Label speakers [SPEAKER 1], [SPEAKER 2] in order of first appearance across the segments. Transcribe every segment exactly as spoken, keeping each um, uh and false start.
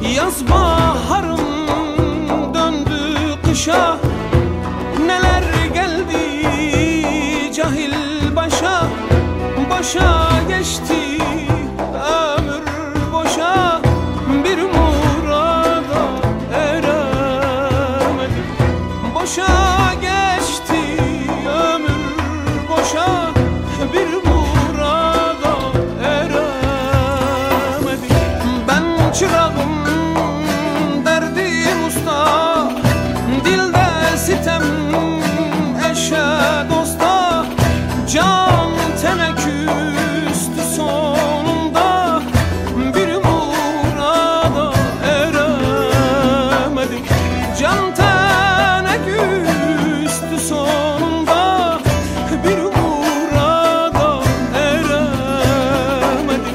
[SPEAKER 1] Yaz baharım döndü kışa, neler geldi cahil başa. Boşa geçti ömür boşa, bir murada eremedim. Boşa geçti ömür boşa, bir murada eremedim. Ben çırağım derdim usta, dilde sitem eşe dosta. Can tene küstü sonunda, bir murada eremedim. Can tene küstü sonunda, bir murada eremedim.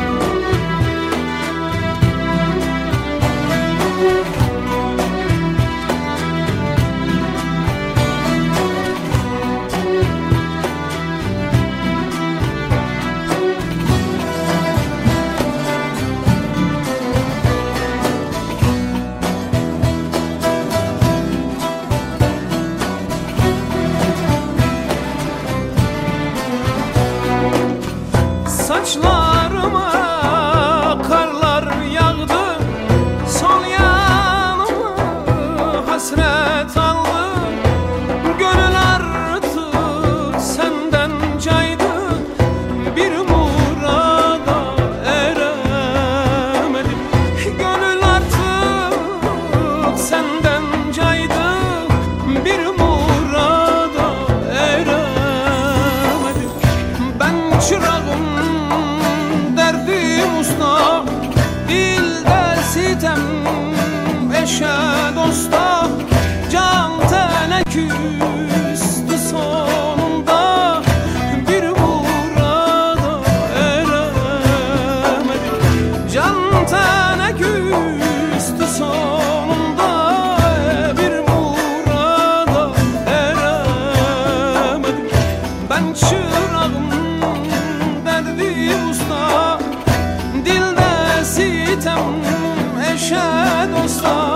[SPEAKER 1] Saçlarıma karlar yağdı, sol yanımı hasret aldı. Gönül artık senden caydı, bir murada eremedim. Gönül artık senden caydı, bir murada eremedim. Ben çırağım derdim usta, dilde sitem eşe dosta. Can tene küstü sonunda, bir murada eremedim. Can tene küstü sonunda, bir murada eremedim. Ben çırağım derdim usta, dilde sitem eşe dosta.